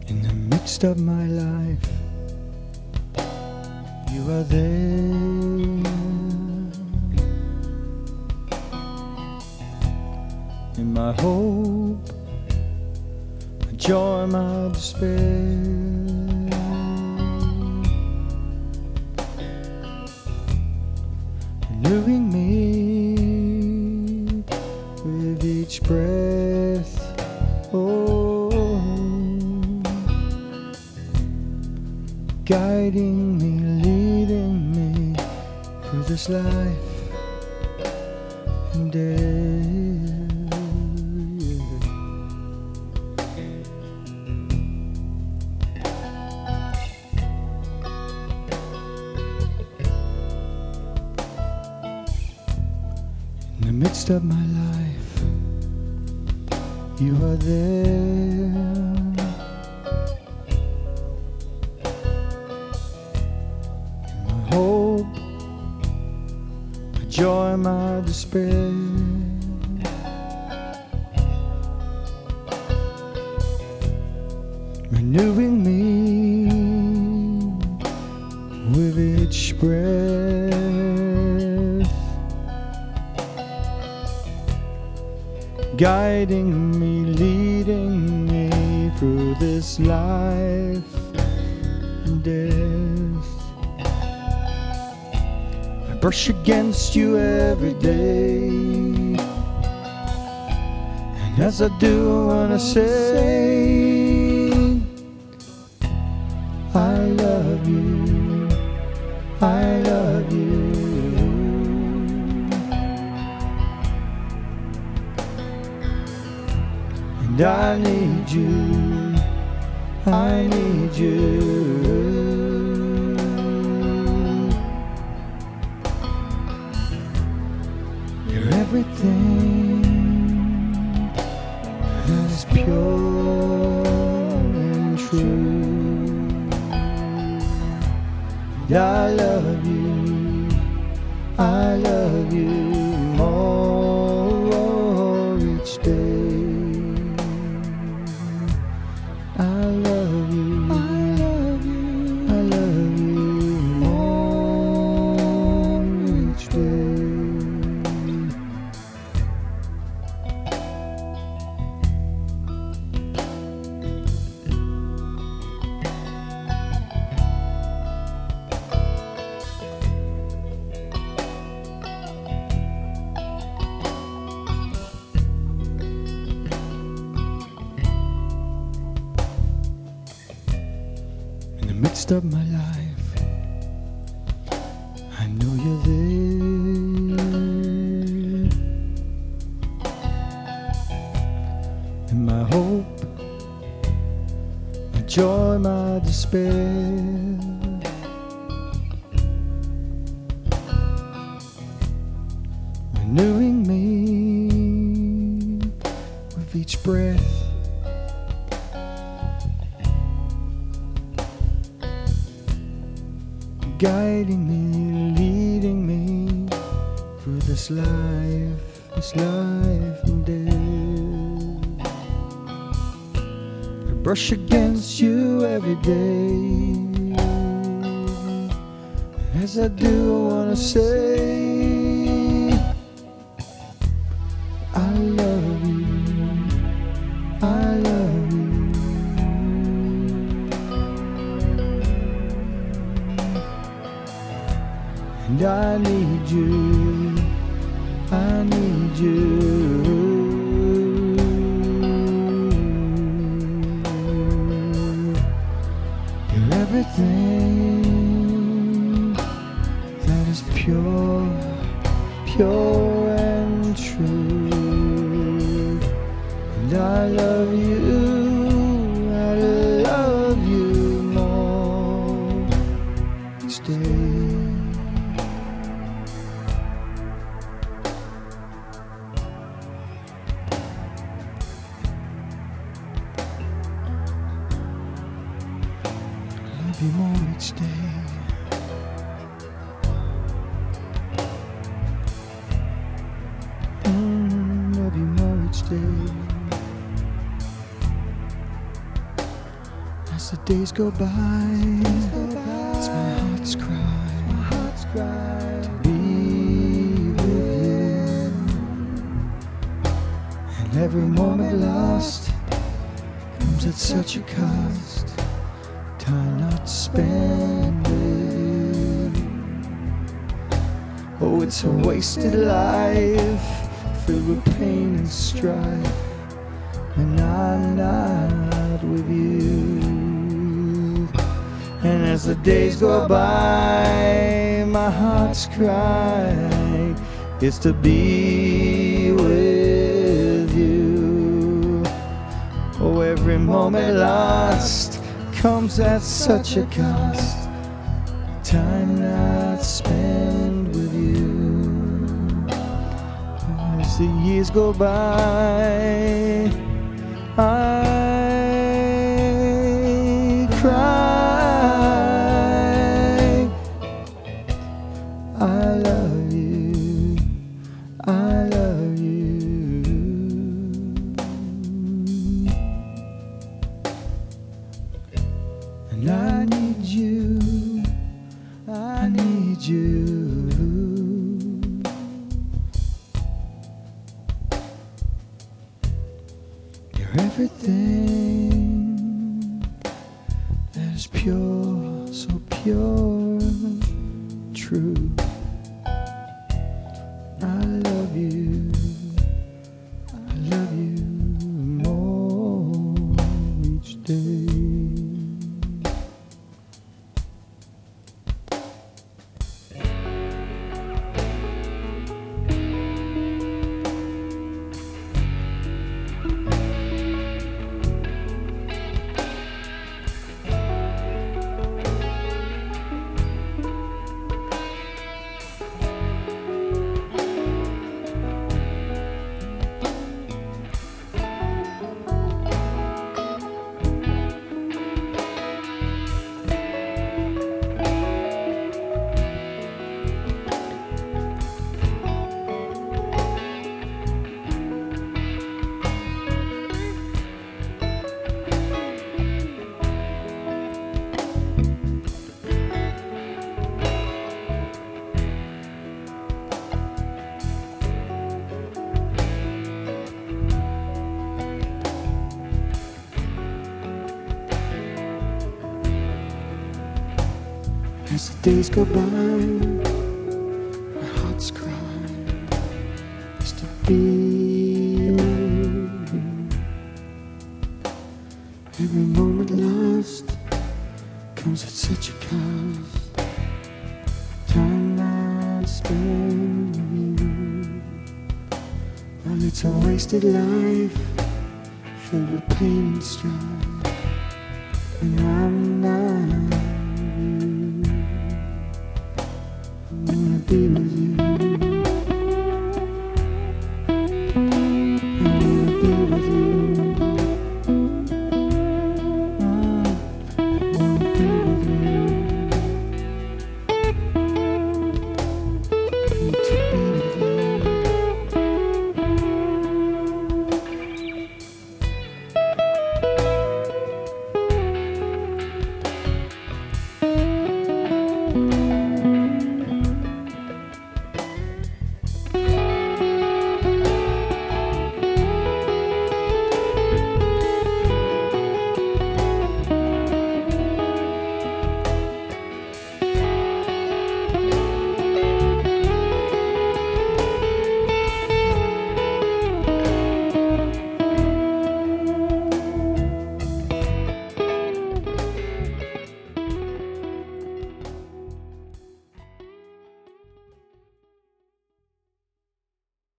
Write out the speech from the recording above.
In the midst of my life, you are there. In my hope, my joy, my despair, renewing me with each breath. Oh, guiding me, leading me through this life and death. In the midst of my life, you are there. In my hope, my joy, my despair, renewing me with each breath. Guiding me, leading me through this life and death. I brush against you every day, and as I do, I wanna say, I love you, I love you. And I need you, I need you. You're everything that is pure and true. And I love you more each day. I love you more each day. In the midst of my life, I know you're there. In my hope, my joy, my despair, renewing me with each breath. Guiding me, leading me through this life and death. I brush against you every day. As I do, I wanna say, I love you, I love you. And I need you, I need you. You're everything that is pure, pure and true. And I love you more each day. Love you more each day. Love you more each day. As the days go by, it's my heart's cry to be with you. And every moment lost comes at such a cost. Time not spent with you. Oh, it's a wasted life filled with pain and strife when I'm not with you. And as the days go by, my heart's cry is to be with you. Oh, every moment lost comes at such a cost. Time not spent with you. As the years go by, I cry. I love you, I love you. And I need you, I need you. You're everything that is pure, so pure, true. I love you more each day. As the days go by, my heart's cry is to be with you. Every moment lost comes at such a cost. Time not spent with you. Well, it's a wasted life filled with pain and strife, and I'm not